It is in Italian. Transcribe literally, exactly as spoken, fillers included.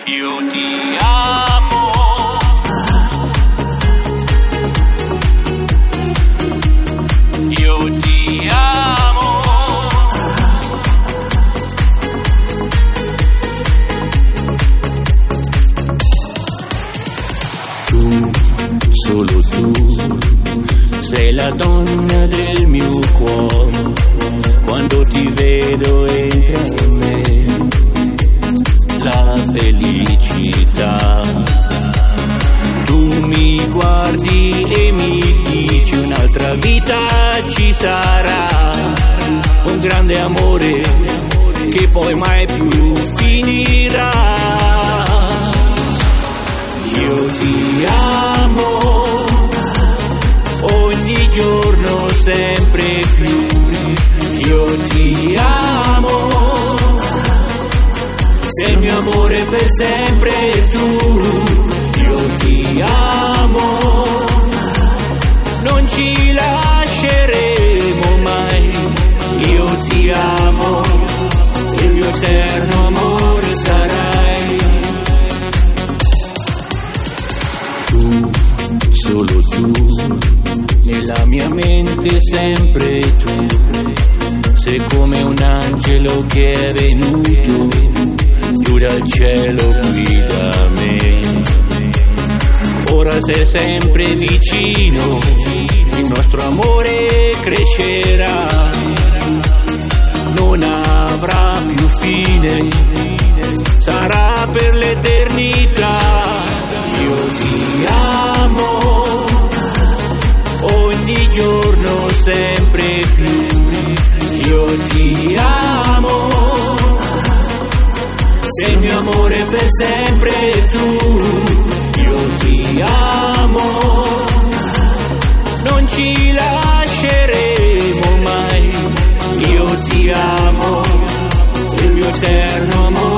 Io ti amo. Io ti amo. Tu, solo tu, sei la donna del mio cuore. Quando ti vedo entra in me la felicità. Tu mi guardi e mi dici un'altra vita ci sarà, un grande amore che poi mai più finirà. Io ti amo ogni giorno sempre più. Io ti amo, sei il mio amore per sempre tu. Io ti amo, non ci lasceremo mai. Io ti amo, il mio eterno amore sarai. Tu, solo tu, nella mia mente sempre tu. Sei come un angelo che è venuto giù dal cielo qui da me. Ora sei sempre vicino, il nostro amore crescerà, non avrà più fine, sarà per l'eternità. Io ti amo ogni giorno sempre più. Io ti amo, sei il mio amore per sempre tu. Io ti amo, non ci lasceremo mai. Io ti amo, il mio eterno amore.